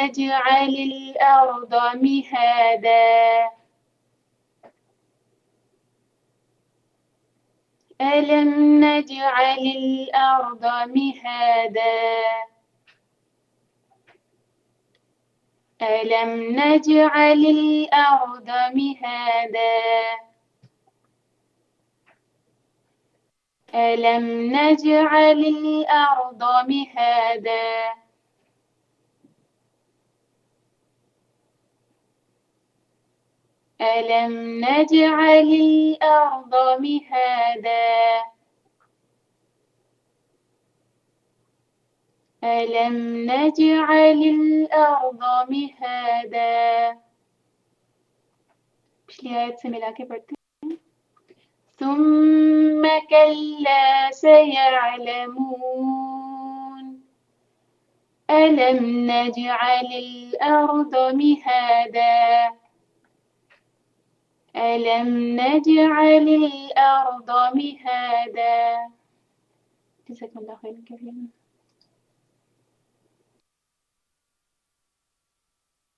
نجعل الأرض مهادا ألم نجعل الأرض مهادا ألم نجعل الأرض مهادا ألم نجعل الأرض مهادا ألم نجعل الأرض مهادا ألم نجعل الأرض مهادا पिछली आयत से मिला के पढ़ते हैं ثم كلا سيعلمون ألم نجعل الأرض مهادا ألم نجعل الأرض مهادا جزاكم الله خيرا كثيرا